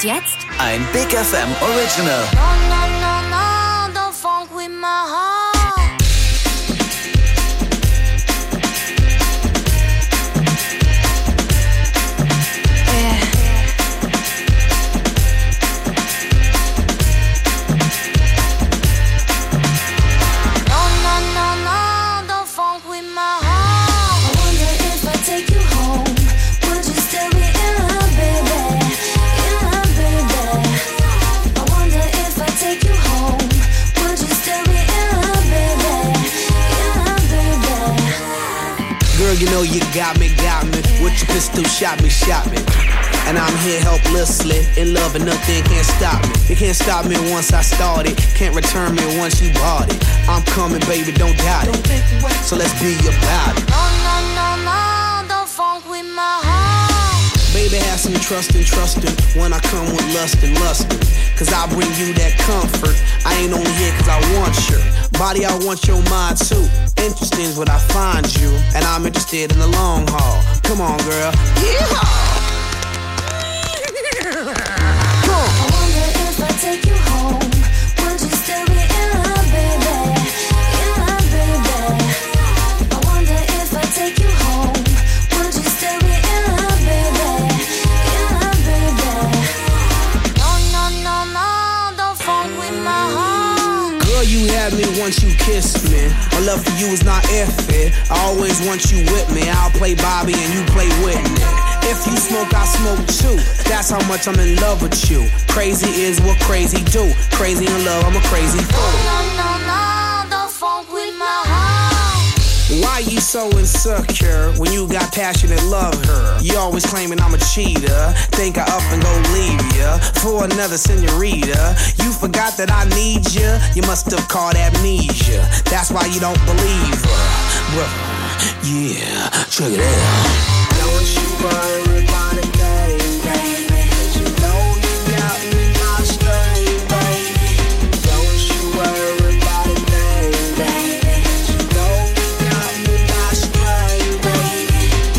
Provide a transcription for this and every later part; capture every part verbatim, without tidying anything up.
jetzt ein Big F M Original. No, no, no, no, don't funk with my heart. Yeah. No, no, no, no, don't funk with my heart. I wonder if I take you home, would you still be in love, baby? In love, baby. I wonder if I take you home, would you still be in love, baby? In love, baby. Girl, you know you got me, got me. With your pistol, shot me, shot me. And I'm here helplessly, in love and nothing can't stop me. You can't stop me once I started, can't return me once you bought it. I'm coming, baby, don't doubt it. So let's be about it. No, no, no, no, don't funk with my heart. Baby, have some trust and trustin' when I come with lust and lustin'. Cause I bring you that comfort. I ain't only here cause I want your body, I want your mind too. Interesting is what I find you, and I'm interested in the long haul. Come on, girl. Yeehaw! I wonder if I take you home, would you still be in love, baby? In love, baby. I wonder if I take you home, would you still be in love, baby? In love, baby. No, no, no, no, don't funk with my heart. Girl, you had me once you kissed me. My love for you is not iffy. I always want you with me. I'll play Bobby and you play Whitney. If you smoke, I smoke too. That's how much I'm in love with you. Crazy is what crazy do. Crazy in love, I'm a crazy fool. No, no, no, don't funk with my heart. Why you so insecure when you got passionate love her? You always claiming I'm a cheater. Think I up and go leave ya for another senorita. You forgot that I need ya. You must have caught amnesia. That's why you don't believe her. Brother, yeah, check it out. Don't you worry about a thing, baby. Cause you know you got me my string, baby. Don't you worry about a thing, baby. Cause you know you got me my string, baby.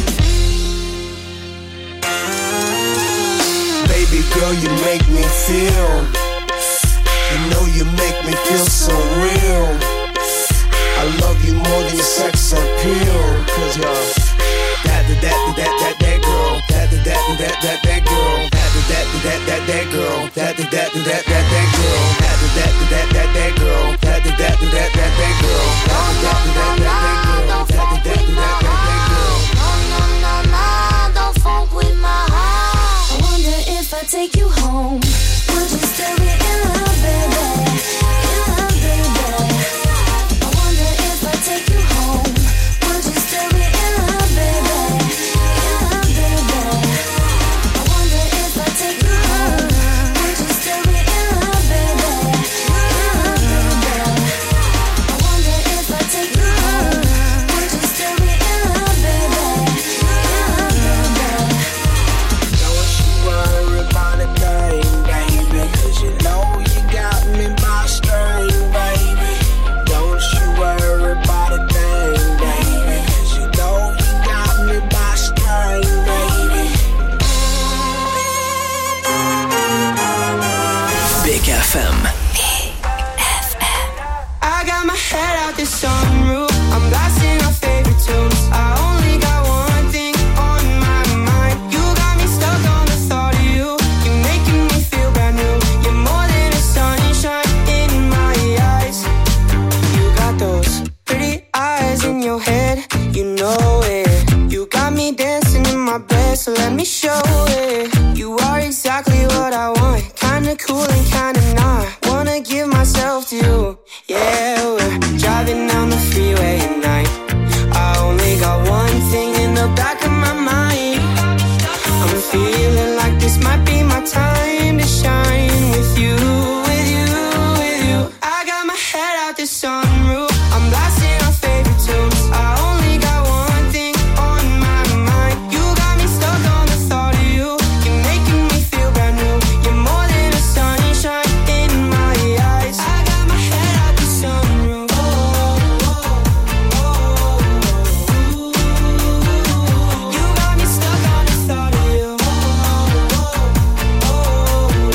Baby girl, you make me feel. You know you make me feel so real. I love you more than your sex appeal. Cause you're that, that, that, that, that girl, that, that, that, that, that, that girl, that, that, that, that, that girl, that, that, that, that, that, that girl, that, that, that, that, that girl, that, that, that, that, that, that girl, that, that, that, that, that girl, that, that, that, that, that girl. No, no, no, no, don't funk with my heart. I wonder if I take you home, would you still be in love, baby? In love, baby. I wonder if I take you home, would you still be in love, baby? In love, baby. I wonder if I take you home, would you still be in love, baby? In love, baby. I wonder if I take you home, would you still be in love, baby? In love, baby. Don't you worry about a thing, baby. Cause you know you got me by string, baby. Don't you worry about a thing, baby. Cause you know you got me by string, baby. Big F M. I got my head out the sunroof. I'm blasting our favorite tunes. I only got one thing on my mind. You got me stuck on the thought of you. You're making me feel brand new. You're more than a sunshine in my eyes. You got those pretty eyes in your head. You know it. You got me dancing in my bed, so let me show it. You are exactly what I want. Kinda cool and kinda not. Wanna give myself to you. Yeah, we're driving down the freeway at night. I only got one thing in the back of my mind. I'm feeling like this might be my time to shine with you, with you, with you. I got my head out the sunroof. I'm blasting our favorite tunes. I only got one thing on my mind. You got me stuck on the thought of you. You're making me feel brand new. You're more than a sunshine in my eyes. I got my head out the sunroof. Oh, oh, oh, oh. You got me stuck on the thought of you. Oh, oh, oh.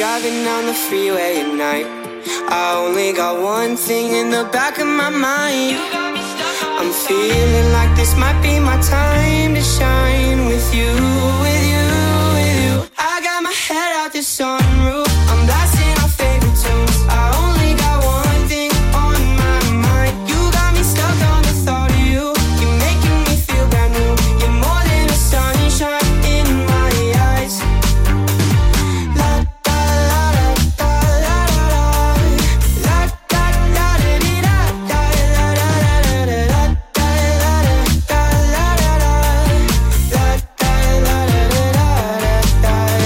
driving down the freeway at night. I only got one thing in the back of my mind. I'm feeling like this might be my time to shine with you, with you, with you. I got my head out the sunroof, I'm blasting our favorite tunes. I only got one thing on my mind. You got me stuck on the thought of you. You're making me feel brand new. You're more than a sunshine in my eyes. La da la da la la la da da da di da da la la la la la da la la la la la da la la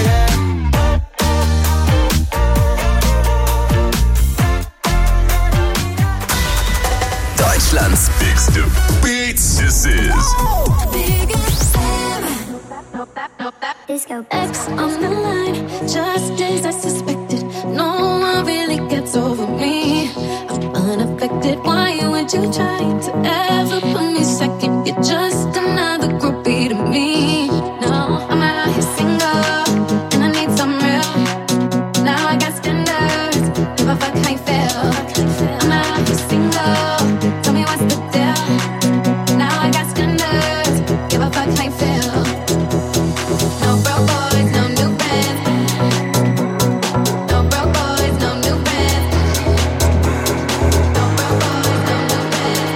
la. Deutschlands Bigste Beats. This is Disco X on the line, just as I suspected. No one really gets over me. I'm unaffected. Why would you try to ever put me second? You're just another groupie to me. No, I'm out here single, and I need some real. Now I got standards. Give a fuck how you feel. I'm out here single. Tell me what's the deal. Now I got standards. Give a fuck how you feel. No broke boys, no new friends. No broke boys, no new friends. No broke boys, no new friends.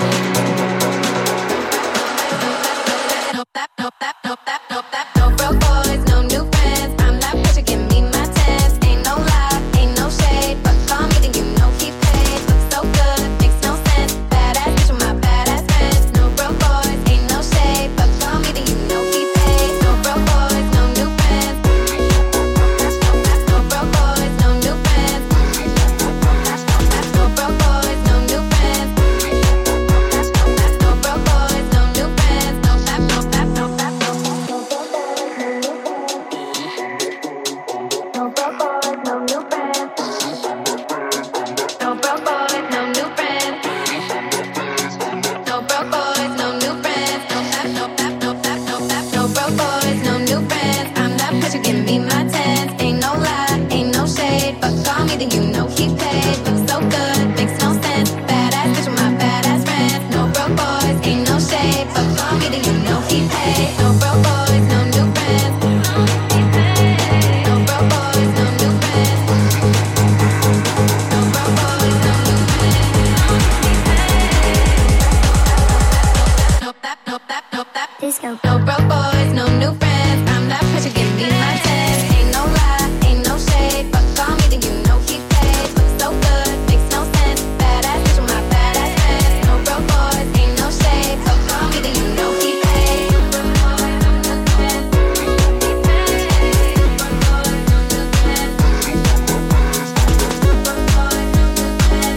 No that, no that, no that, no that. No broke boys, no new friends. I'm that bitch, you give me my tens. Ain't no lie, ain't no shade, but call me, then you know he paid. Looks so good, makes no sense. Badass bitch with my badass friends. No broke boys, ain't no shade, but call me, then you know he paid. No broke boys, no new friends. No broke boys, no new friends. No broke boys, no new friends. No broke boys, no new friends. No that, no that, no that, no that. No broke boys, no new friends. No broke boys, no new friends. No broke boys, no new friends. No that, no that, no that, no that. No broke boys, no new friends. I'm that bitch, you give me my tens. Ain't no lie, ain't no shade, but call me, then you know he paid. Looks so good, makes no sense. Badass bitch with my badass friends. No broke boys, ain't no shade, but call me, then you know he paid. No broke boys, no new friends. No broke boys, no new friends. No broke boys, no new friends. No that, no that, no that. Disco. No broke boys, no new friends. I'm that bitch, you give me my tens. Ain't no lie, ain't no shade, but call me, then you know he paid. Looks so good, makes no sense. Badass bitch with my badass friends. No broke boys, ain't no shade, but call me, then you know he paid. No broke boys, no new friends. No broke boys, no new friends. No broke boys, no new friends.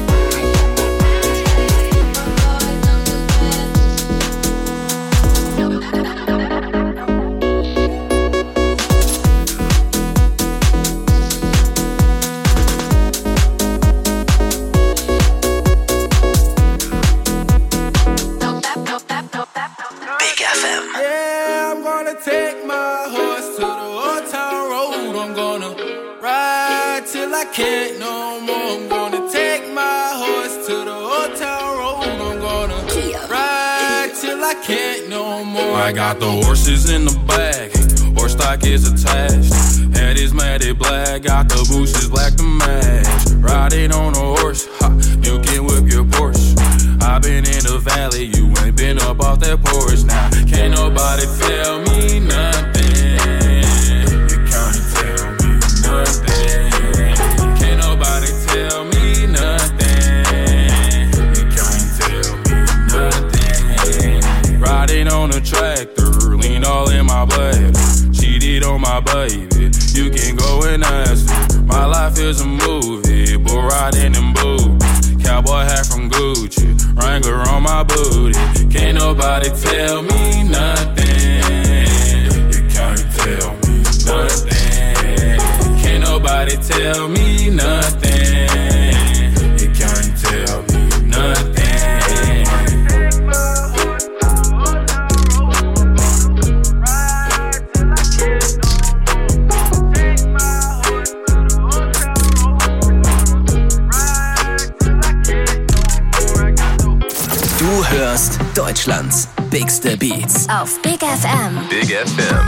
Big F M. Yeah, I'm gonna take my horse to the old town road. I'm gonna ride till I can't no more. I'm gonna take my horse to the old town road. I'm gonna ride till I can't no more. I got the horses in the back, horse stock is attached. Head is matted black, got the bushes black to match. Riding on a horse, ha, you can whip your Porsche. I been in the valley, you ain't been up off that porch. Now, can't nobody tell me nothing. You can't tell me nothing. Can't nobody tell me nothing. You can't tell me nothing. Riding on a tractor, lean all in my blood. Cheated on my baby, you can go and ask her. My life is a movie, bull riding in boots. Cowboy hat from Gucci, Wrangler on my booty. Can't nobody tell me nothing. You can't tell me nothing. Can't nobody tell me nothing. You can't tell me nothing. Take my horse to the Deutschlands bigste Beats. Auf Big F M. Big F M.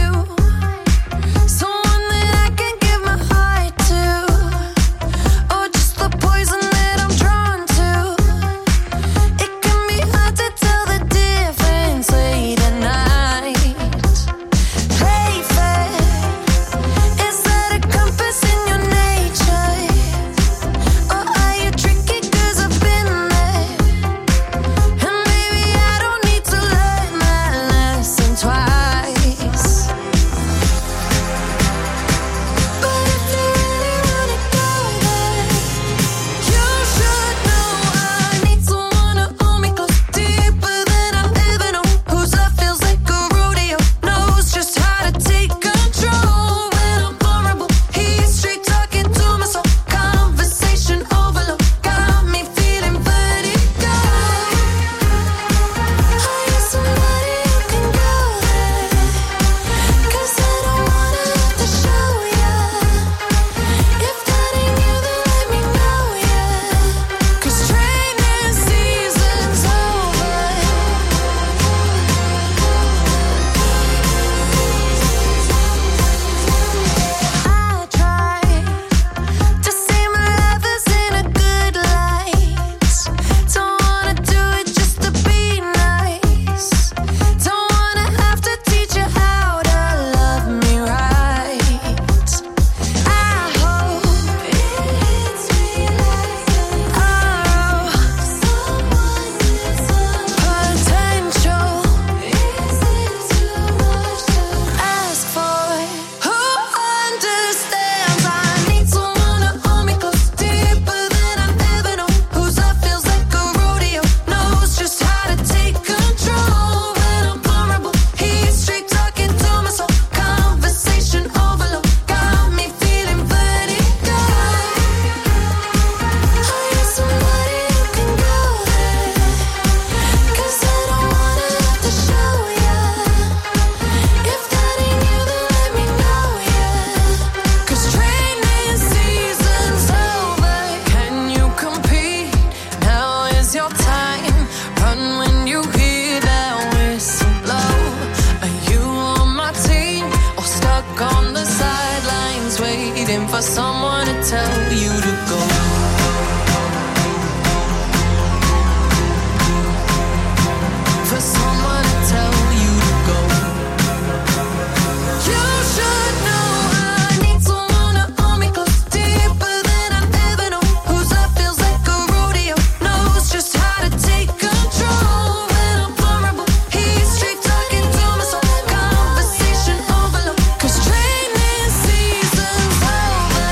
For someone to tell you to go. For someone to tell you to go. You should know I need someone to hold me close, deeper than I've ever known. Whose love feels like a rodeo, knows just how to take control. When I'm vulnerable, he's straight talking to my soul. Conversation overload, 'cause training season's over.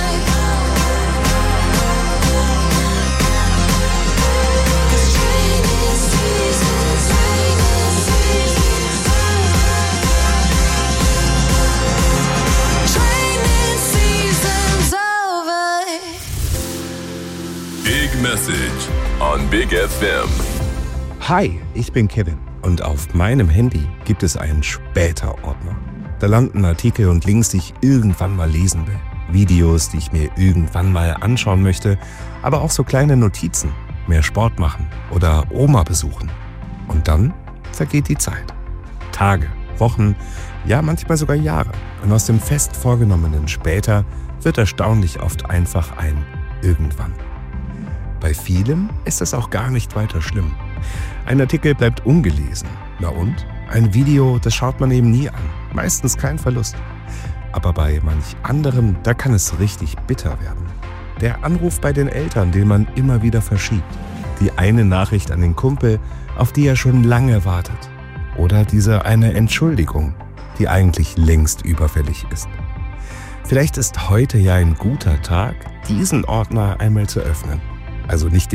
Big Message on Big F M. Hi, ich bin Kevin und auf meinem Handy gibt es einen Später-Ordner. Da landen Artikel und Links, die ich irgendwann mal lesen will. Videos, die ich mir irgendwann mal anschauen möchte, aber auch so kleine Notizen, mehr Sport machen oder Oma besuchen. Und dann vergeht die Zeit. Tage, Wochen, ja manchmal sogar Jahre. Und aus dem fest vorgenommenen Später wird erstaunlich oft einfach ein Irgendwann. Bei vielem ist es auch gar nicht weiter schlimm. Ein Artikel bleibt ungelesen. Na und? Ein Video, das schaut man eben nie an. Meistens kein Verlust. Aber bei manch anderem, da kann es richtig bitter werden. Der Anruf bei den Eltern, den man immer wieder verschiebt. Die eine Nachricht an den Kumpel, auf die er schon lange wartet. Oder diese eine Entschuldigung, die eigentlich längst überfällig ist. Vielleicht ist heute ja ein guter Tag, diesen Ordner einmal zu öffnen. Also nicht